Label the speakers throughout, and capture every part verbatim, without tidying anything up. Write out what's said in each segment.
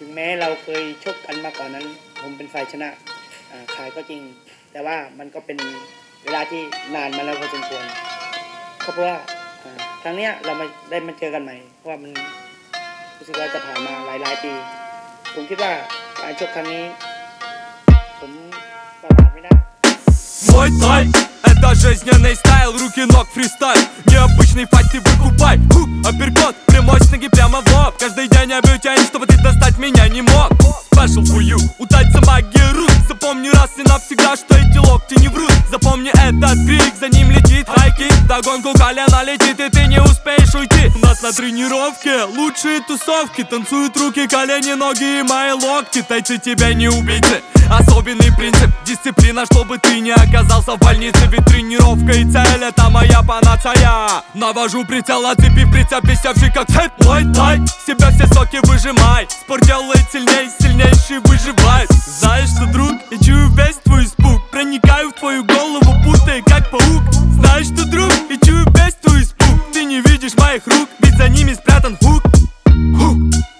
Speaker 1: ถึงแม้เราเคยชกกันมาก่อนนั้นผมเป็นฝ่ายชนะขาดก็จริงแต่ว่ามันก็เป็นเวลาที่นานมาแล้วพอสมควรเพราะว่าครั้งนี้เรามาได้มาเจอกันใหม่เพราะว่ามันรู้สึกว่าจะผ่านมาหลายๆปีผมคิดว่าการชกครั้งนี้ผมประมาทไม่ได้
Speaker 2: Мой тай, это жизненный стайл, руки ног фристайл. Необычный файт ты выкупай. Хук, апперкот, прямой с ноги прямо в лоб. Каждый день я бью тянь, чтобы ты достать меня не мог. Special for you, у тайца магия рут. Запомни раз и навсегда, что эти локти не врут. Запомни этот крик, за ним летит хайкик. Вдогонку колено летит и ты не успеешь уйти. У нас на тренировке лучшие тусовки. Танцуют руки, колени, ноги и мои локти. Тайцы тебя не убийцы. Особенный принцип, дисциплина, чтобы ты не оказался в больнице. Ведь тренировка и цель — это моя панацея. Навожу прицел, оцепив прицеп, висевший как цепь. Мой тай, себя все соки выжимай. Спорт делает сильней, сильнейший выживает. Знаешь что, друг, я чую весь твой испуг. Проникаю в твою голову, путая как паук. Знаешь что, друг, я чую весь твой испуг. Ты не видишь моих рук, ведь за ними спрятан хук. Хук.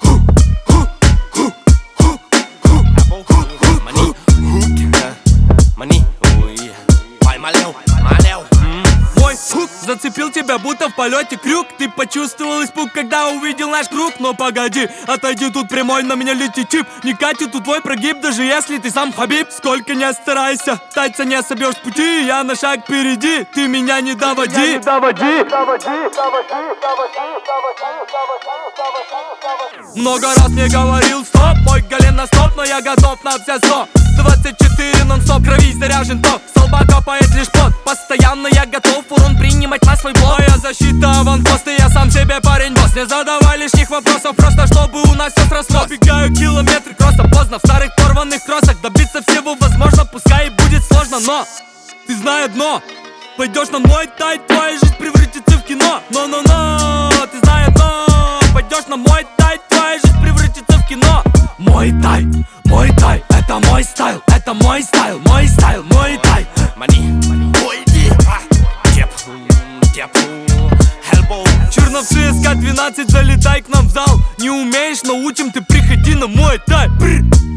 Speaker 2: Зацепил тебя будто в полете крюк. Ты почувствовал испуг, когда увидел наш круг. Но погоди, отойди, тут прямой на меня летит чип. Не катит тут твой прогиб, даже если ты сам Хабиб. Сколько не старайся, тайца не собьешь с пути. Я на шаг впереди, ты меня не доводи. Меня не доводи. Много раз мне говорил стоп, мой колено стоп, но я готов на все сто. Двадцать четыре нон-стоп, крови заряжен ток. Столба копает лишь пот. Постоянно я готов урон принимать на свой блок. Моя защита аванпост, и я сам себе парень босс. Не задавай лишних вопросов, просто чтобы у нас все срослось. Бегаю километры, просто поздно. В старых порванных кроссах добиться всего возможно. Пускай и будет сложно, но ты знай одно: пойдешь на мой тай, твоя жизнь превратится в кино. Но-но-но, ты знай одно: пойдешь на мой тай, твоя жизнь превратится в кино. Мой тай, мой тай, это мой стайл, это мой стайл, мой стайл, мой тай. Мани, уйди, теп, теп, хелбоу. Черновцы эс ка двенадцать, залетай к нам в зал. Не умеешь, научим, ты приходи на мой тай.